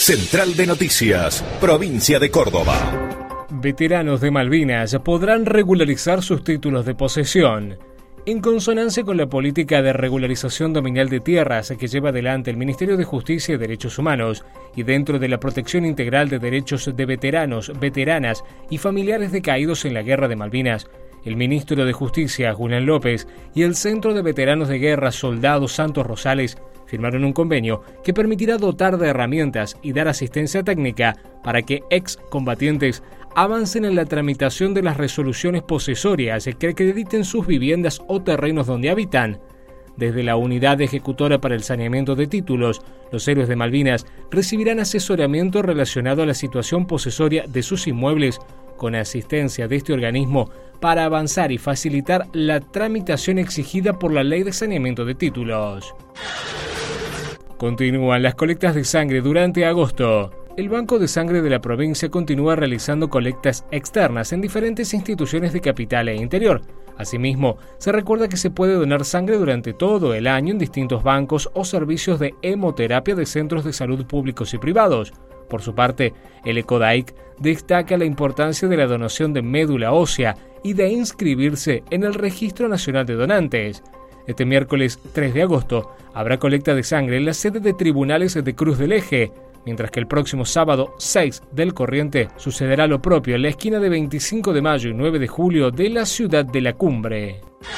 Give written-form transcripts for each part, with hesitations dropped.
Central de Noticias, Provincia de Córdoba. Veteranos de Malvinas podrán regularizar sus títulos de posesión. En consonancia con la política de regularización dominal de tierras que lleva adelante el Ministerio de Justicia y Derechos Humanos, y dentro de la protección integral de derechos de veteranos, veteranas y familiares de caídos en la Guerra de Malvinas, el ministro de Justicia, Julián López, y el Centro de Veteranos de Guerra Soldados Santos Rosales firmaron un convenio que permitirá dotar de herramientas y dar asistencia técnica para que excombatientes avancen en la tramitación de las resoluciones posesorias que acrediten sus viviendas o terrenos donde habitan. Desde la Unidad Ejecutora para el Saneamiento de Títulos, los héroes de Malvinas recibirán asesoramiento relacionado a la situación posesoria de sus inmuebles con asistencia de este organismo para avanzar y facilitar la tramitación exigida por la Ley de Saneamiento de Títulos. Continúan las colectas de sangre durante agosto. El Banco de Sangre de la provincia continúa realizando colectas externas en diferentes instituciones de capital e interior. Asimismo, se recuerda que se puede donar sangre durante todo el año en distintos bancos o servicios de hemoterapia de centros de salud públicos y privados. Por su parte, el ECODAIC destaca la importancia de la donación de médula ósea y de inscribirse en el Registro Nacional de Donantes. Este miércoles 3 de agosto habrá colecta de sangre en la sede de Tribunales de Cruz del Eje, mientras que el próximo sábado 6 del corriente sucederá lo propio en la esquina de 25 de mayo y 9 de julio de la ciudad de La Cumbre.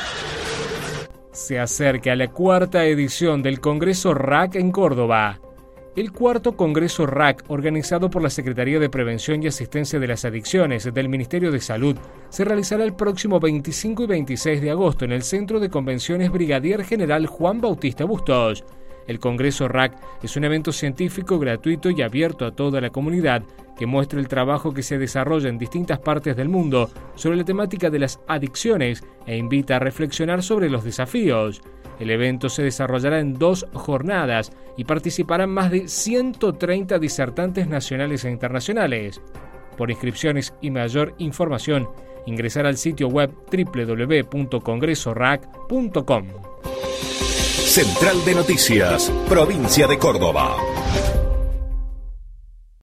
Se acerca la cuarta edición del Congreso RAC en Córdoba. El cuarto Congreso RAC, organizado por la Secretaría de Prevención y Asistencia de las Adicciones del Ministerio de Salud, se realizará el próximo 25 y 26 de agosto en el Centro de Convenciones Brigadier General Juan Bautista Bustos. El Congreso RAC es un evento científico gratuito y abierto a toda la comunidad que muestra el trabajo que se desarrolla en distintas partes del mundo sobre la temática de las adicciones e invita a reflexionar sobre los desafíos. El evento se desarrollará en 2 jornadas y participarán más de 130 disertantes nacionales e internacionales. Por inscripciones y mayor información, ingresar al sitio web www.congresorac.com. Central de Noticias, Provincia de Córdoba.